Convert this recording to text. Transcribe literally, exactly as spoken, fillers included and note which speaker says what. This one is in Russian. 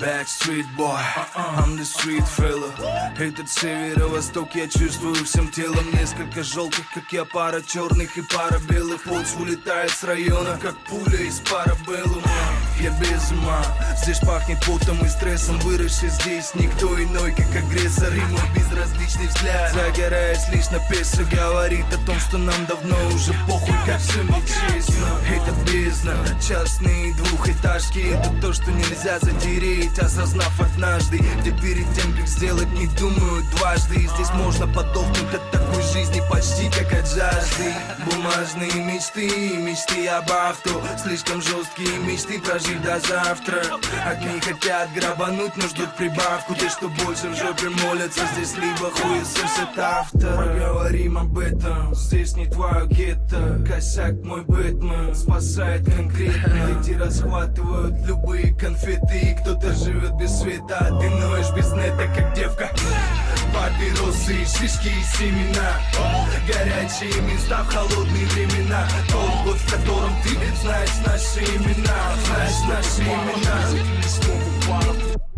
Speaker 1: Backstreet Boy, I'm the street fella. Этот северо-восток я чувствую всем телом. Несколько желтых, как я, пара черных и пара белых. Пульс улетает с района, как пуля из парабеллума. Я без ума, здесь пахнет потом и стрессом. Выросший здесь никто иной, как агрессор. И мой безразличный взгляд, загораясь лишь на песо, говорит о том, что нам давно уже похуй, как все нечестно. Это бездна, частные двухэтажки. Это то, что нельзя затереть, осознав однажды. Где перед тем, как сделать, не думают дважды. И здесь можно подохнуть от такой жизни почти как от жажды. Бумажные мечты, мечты об авто. Слишком жесткие мечты прожить до завтра. Одни хотят грабануть, но ждут прибавку. Те, что больше в жопе молятся, здесь либо хуесос от автора. Поговорим об этом, здесь не твое гетто. Косяк мой Бэтмен спасает конкретно. Эти расхватывают любые конфеты. И кто-то живет без света, а ты ноешь без нета, как девка. Папиросы, шишки и семена. Горячие места в холодные времена. Тот год, в котором ты знаешь наши имена. Знаешь наши имена.